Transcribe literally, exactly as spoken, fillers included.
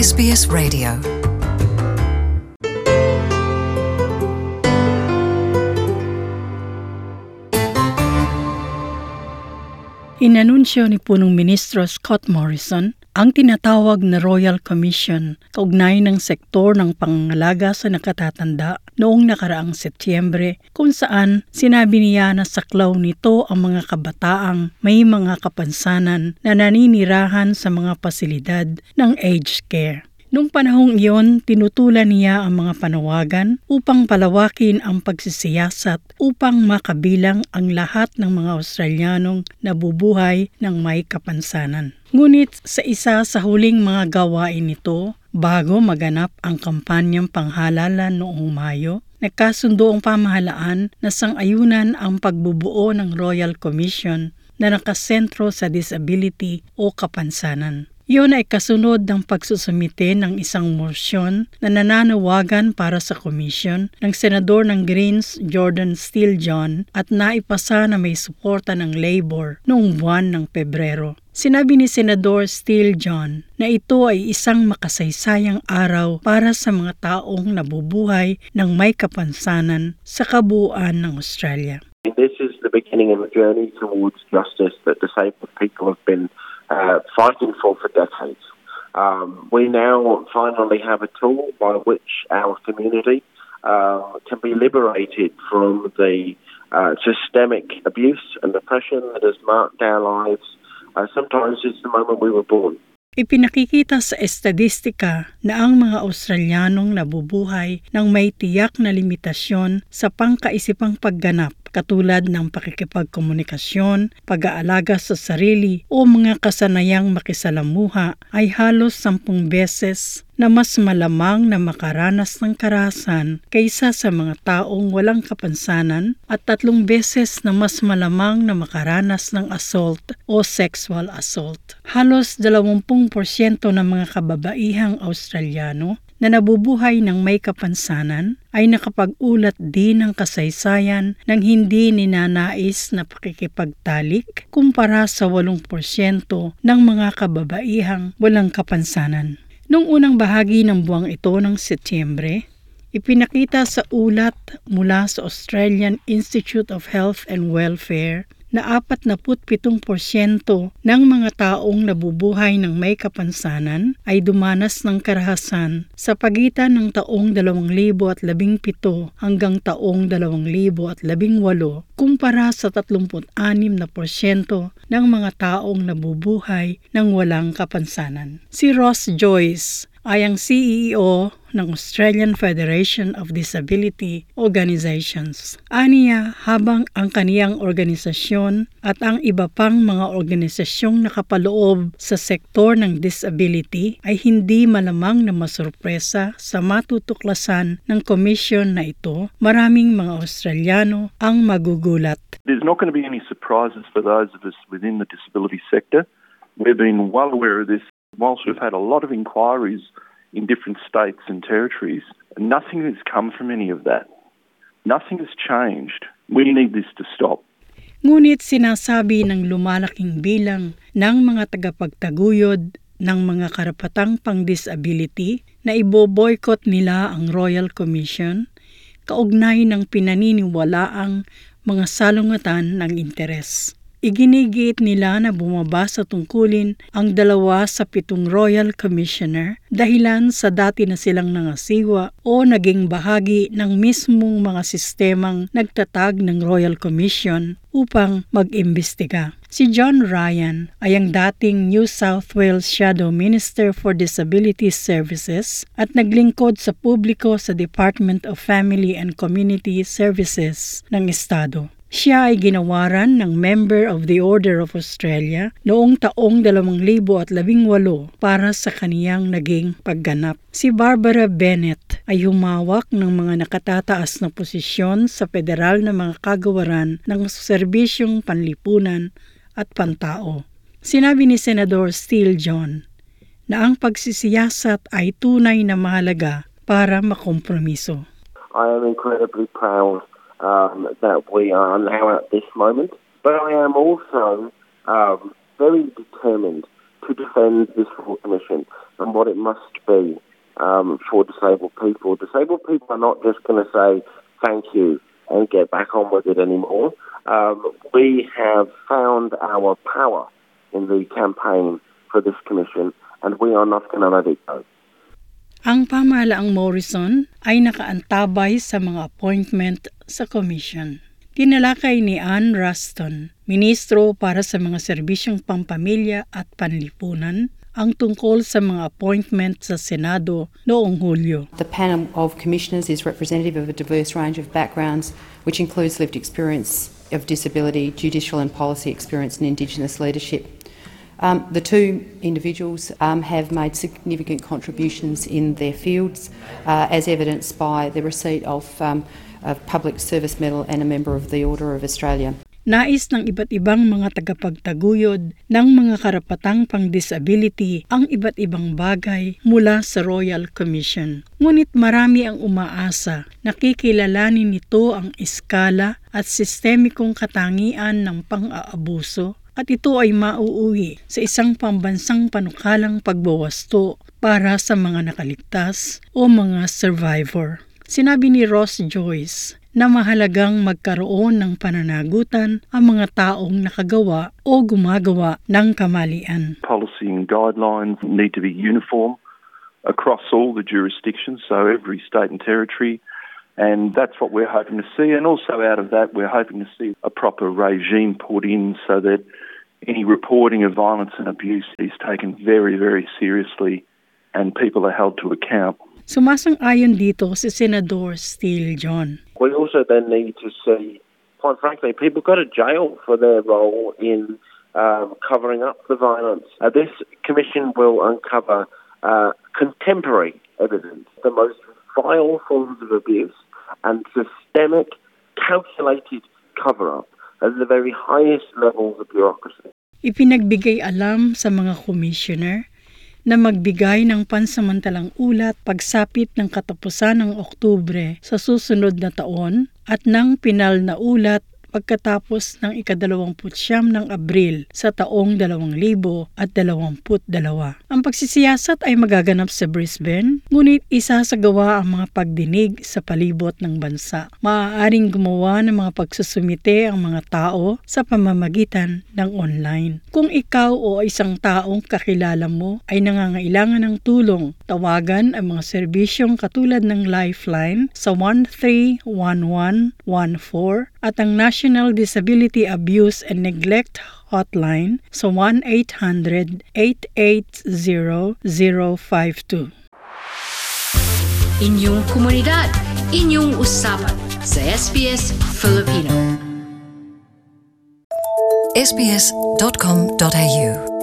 S B S Radio. Inanunsyo ni Punong Ministro Scott Morrison ang tinatawag na Royal Commission kaugnay ng sektor ng pangangalaga sa nakatatanda noong nakaraang Setyembre, kung saan sinabi niya na saklaw nito ang mga kabataang may mga kapansanan na naninirahan sa mga pasilidad ng aged care. Noong panahong iyon, tinutulan niya ang mga panawagan upang palawakin ang pagsisiyasat upang makabilang ang lahat ng mga Australianong nabubuhay ng may kapansanan. Ngunit sa isa sa huling mga gawain nito, bago maganap ang kampanyang panghalalan noong Mayo, nagkasundo ang pamahalaan na sang-ayunan ang pagbubuo ng Royal Commission na nakasentro sa disability o kapansanan. Iyon ay kasunod ng pagsusumite ng isang morsyon na nananawagan para sa komisyon ng Senador ng Greens Jordan Steele-John at naipasa na may suporta ng Labor noong buwan ng Pebrero. Sinabi ni Senador Steele-John na ito ay isang makasaysayang araw para sa mga taong nabubuhay ng may kapansanan sa kabuuan ng Australia. This is the beginning of a journey towards justice that disabled people have been uh, fighting for for decades. Um, we now finally have a tool by which our community uh, can be liberated from the uh, systemic abuse and oppression that has marked our lives. Uh, sometimes since the moment we were born. Ipinakikita sa estadistika na ang mga Australianong nabubuhay ng may tiyak na limitasyon sa pangkaisipang pagganap katulad ng pakikipagkomunikasyon, pag-aalaga sa sarili o mga kasanayang makisalamuha ay halos sampung beses na mas malamang na makaranas ng karahasan kaysa sa mga taong walang kapansanan at tatlong beses na mas malamang na makaranas ng assault o sexual assault. Halos dalawampung porsyento ng mga kababaihang Australiano na nabubuhay ng may kapansanan ay nakapag-ulat din ng kasaysayan ng hindi ninanais na pakikipagtalik kumpara sa walong porsyento ng mga kababaihang walang kapansanan. Noong unang bahagi ng buwang ito ng Setyembre, ipinakita sa ulat mula sa Australian Institute of Health and Welfare na forty-seven porsyento ng mga taong nabubuhay ng may kapansanan ay dumanas ng karahasan sa pagitan ng taong dalawang libo at labing pito hanggang taong dalawang libo at labing walo kumpara sa thirty-six na porsyento ng mga taong nabubuhay ng walang kapansanan. Si Ross Joyce ay ang C E O ng Australian Federation of Disability Organizations. Aniya, habang ang kaniyang organisasyon at ang iba pang mga organisasyong nakapaloob sa sektor ng disability ay hindi malamang na masurpresa sa matutuklasan ng komisyon na ito, maraming mga Australiano ang magugulat. There's not going to be any surprises for those of us within the disability sector. We've been well aware of this. Whilst we've had a lot of inquiries in different states and territories, nothing has come from any of that. Nothing has changed. We need this to stop. Ngunit sinasabi ng lumalaking bilang ng mga tagapagtaguyod ng mga karapatang pang-disability na iboboykot nila ang Royal Commission kaugnay ng pinaniniwalaang mga salungatan ng interes. Iginigit nila na bumaba sa tungkulin ang dalawa sa pitong Royal Commissioner dahilan sa dati na silang nangasiwa o naging bahagi ng mismong mga sistemang nagtatag ng Royal Commission upang mag-imbestiga. Si John Ryan ay ang dating New South Wales Shadow Minister for Disability Services at naglingkod sa publiko sa Department of Family and Community Services ng Estado. Siya ay ginawaran ng Member of the Order of Australia noong taong dalawang libo at labing walo para sa kaniyang naging pagganap. Si Barbara Bennett ay humawak ng mga nakatataas na posisyon sa federal na mga kagawaran ng serbisyong panlipunan at pantao. Sinabi ni Senador Steele-John na ang pagsisiyasat ay tunay na mahalaga para makompromiso. I am incredibly proud Um, that we are now at this moment, but I am also um, very determined to defend this full commission and what it must be um, for disabled people. Disabled people are not just going to say thank you and get back on with it anymore. Um, we have found our power in the campaign for this commission and we are not going to let it go. Ang pamahalaang Morrison ay nakaantabay sa mga appointment sa commission. Tinalakay ni Ann Ruston, ministro para sa mga serbisyong pampamilya at panlipunan, ang tungkol sa mga appointment sa Senado noong Hulyo. The panel of commissioners is representative of a diverse range of backgrounds, which includes lived experience of disability, judicial and policy experience and Indigenous leadership. Um, the two individuals um, have made significant contributions in their fields, uh, as evidenced by the receipt of um, a Public Service Medal and a member of the Order of Australia. Nais ng iba't ibang mga tagapagtaguyod ng mga karapatang pang-disability ang iba't ibang bagay mula sa Royal Commission. Ngunit marami ang umaasa na kikilalanin nito ang iskala at sistemikong katangian ng pang-aabuso at ito ay mauuwi sa isang pambansang panukalang pagbawasto para sa mga nakaligtas o mga survivor. Sinabi ni Ross Joyce na mahalagang magkaroon ng pananagutan ang mga taong nakagawa o gumagawa ng kamalian. Policy and guidelines need to be uniform across all the jurisdictions, so every state and territory, and that's what we're hoping to see. And also out of that, we're hoping to see a proper regime put in so that any reporting of violence and abuse is taken very, very seriously and people are held to account. Sumasang-ayon dito si Senador Steele John. We also then need to see, quite frankly, people go to jail for their role in um, covering up the violence. Uh, this commission will uncover uh, contemporary evidence, the most vile forms of abuse and systemic, calculated cover-up at the very highest levels of bureaucracy. Ipinagbigay alam sa mga commissioner na magbigay ng pansamantalang ulat pagsapit ng katapusan ng Oktubre sa susunod na taon at ng pinal na ulat pagkatapos ng ikadalawamputsyam ng Abril sa taong dalawang libo at dalawamput dalawa. Ang pagsisiyasat ay magaganap sa Brisbane, ngunit isasagawa ang mga pagdinig sa palibot ng bansa. Maaaring gumawa ng mga pagsusumite ang mga tao sa pamamagitan ng online. Kung ikaw o isang taong kakilala mo ay nangangailangan ng tulong, tawagan ang mga serbisyong katulad ng Lifeline sa one three one one one four at ang National Disability Abuse and Neglect Hotline sa one eight hundred eight eight zero zero five two. Inyong komunidad, inyong usapan sa S B S Filipino. s b s dot com dot a u